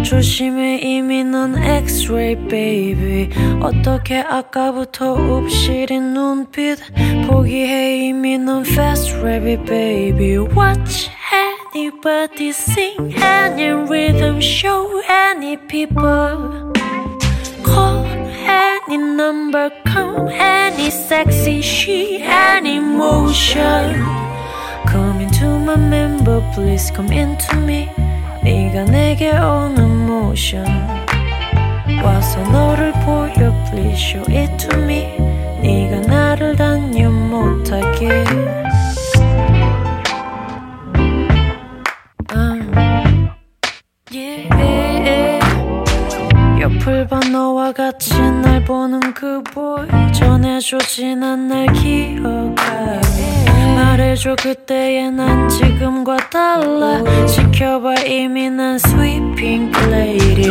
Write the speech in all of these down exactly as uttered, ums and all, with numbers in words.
조심해 이미 넌 X-ray baby. 어떻게 아까부터 읍시린 눈빛. 포기해 이미 넌 fast rabbit baby. Watch anybody sing any rhythm show any people. Call any number, come any sexy she, any motion. Come into my member, please come into me. 네가 내게 오는 motion. 와서 너를 보여, please show it to me. 네가 나를 단련 못하게. um, yeah. 옆을 봐 너와 같이 날 보는 그 boy. 전해줘 지난 날 기억해. 말해줘 그때의 난 지금과 달라. 지켜봐 이미 난 sweet pink lady.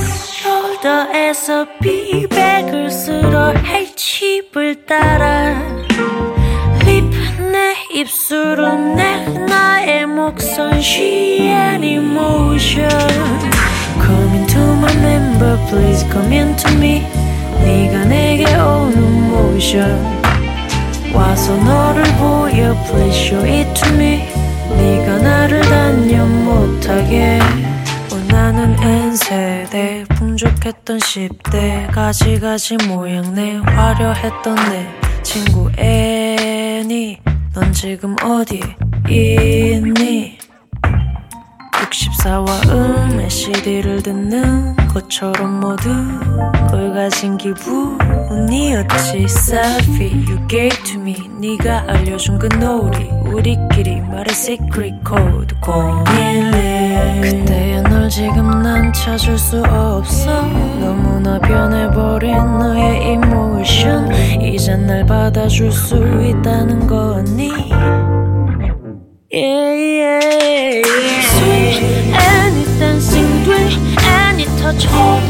숄더에서 비백을 쓸어 H칩을 따라. 립 내 입술은 내 나의 목선 She any motion. Come into my member please come into me. 네가 내게 오는 motion. 와서 너를 보여 please show it to me. 네가 나를 단련 못하게. 원하는 N세대 풍족했던 십 대 가지가지 모양내 화려했던 내 친구 애니. 넌 지금 어디 있니? 육십사와 음의 씨디를 듣는 것처럼 모두 걸 가진 기분이었지. Selfie you gave to me. 네가 알려준 그 놀이 우리끼리 말의 secret code 공일일. 그때의 널 지금 난 찾을 수 없어. 너무나 변해버린 너의 emotion. 이젠 날 받아줄 수 있다는 거니. Yeah, yeah, yeah. Sweet, any dancing, dream, any touch, hold